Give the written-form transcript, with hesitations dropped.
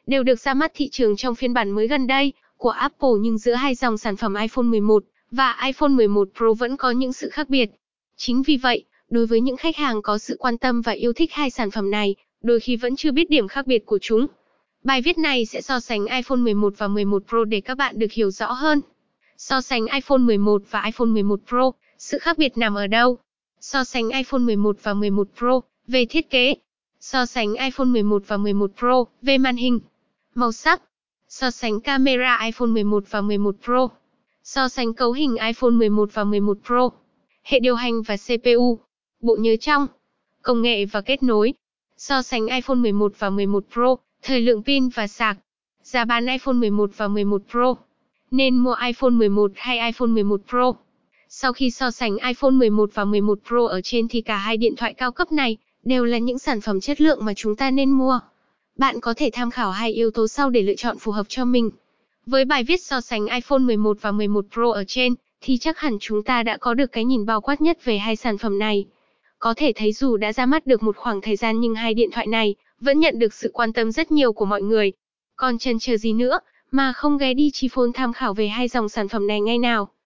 đều được ra mắt thị trường trong phiên bản mới gần đây của Apple, nhưng giữa hai dòng sản phẩm iPhone 11 và iPhone 11 Pro vẫn có những sự khác biệt. Chính vì vậy, đối với những khách hàng có sự quan tâm và yêu thích hai sản phẩm này, đôi khi vẫn chưa biết điểm khác biệt của chúng. Bài viết này sẽ so sánh iPhone 11 và 11 Pro để các bạn được hiểu rõ hơn. So sánh iPhone 11 và iPhone 11 Pro, sự khác biệt nằm ở đâu? So sánh iPhone 11 và 11 Pro về thiết kế. So sánh iPhone 11 và 11 Pro về màn hình, màu sắc. So sánh camera iPhone 11 và 11 Pro. So sánh cấu hình iPhone 11 và 11 Pro. Hệ điều hành và CPU, bộ nhớ trong, công nghệ và kết nối. So sánh iPhone 11 và 11 Pro, thời lượng pin và sạc. Giá bán iPhone 11 và 11 Pro. Nên mua iPhone 11 hay iPhone 11 Pro? Sau khi so sánh iPhone 11 và 11 Pro ở trên thì cả hai điện thoại cao cấp này đều là những sản phẩm chất lượng mà chúng ta nên mua. Bạn có thể tham khảo hai yếu tố sau để lựa chọn phù hợp cho mình. Với bài viết so sánh iPhone 11 và 11 Pro ở trên, thì chắc hẳn chúng ta đã có được cái nhìn bao quát nhất về hai sản phẩm này. Có thể thấy dù đã ra mắt được một khoảng thời gian nhưng hai điện thoại này vẫn nhận được sự quan tâm rất nhiều của mọi người. Còn chần chờ gì nữa mà không ghé Digiphone tham khảo về hai dòng sản phẩm này ngay nào.